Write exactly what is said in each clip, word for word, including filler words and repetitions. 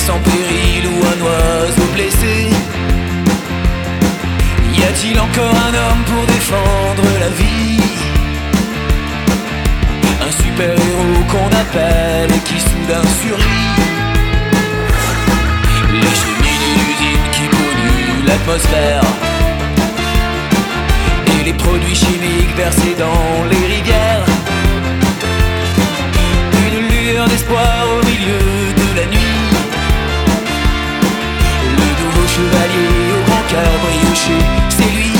sans péril ou un oiseau blessé? Y a-t-il encore un homme pour défendre la vie? Un super-héros qu'on appelle et qui soudain survit. Les chemises d'une usine qui polluent l'atmosphère et les produits chimiques versés dans les rivières. Une lueur d'espoir au milieu de la nuit. Le nouveau chevalier au grand cœur brioché, c'est lui.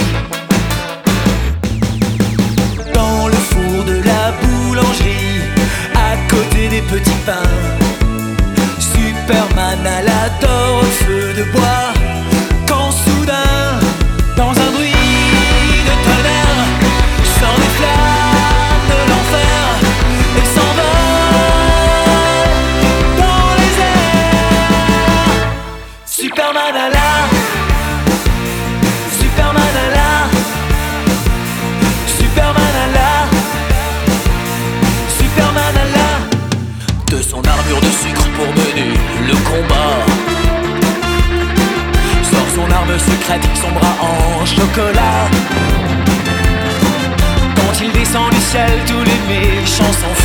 Dans le four de la boulangerie, à côté des petits pains, Superman a la dor au feu de bois. Quand soudain, dans un bruit de tonnerre, sort des flammes de l'enfer et s'envole dans les airs. Superman a la, Superman a la, Superman a la, Superman a la. De son armure de sucre pour mener le combat, sort son arme secrète, son bras en chocolat. Quand il descend du ciel, tous les méchants s'enfuient.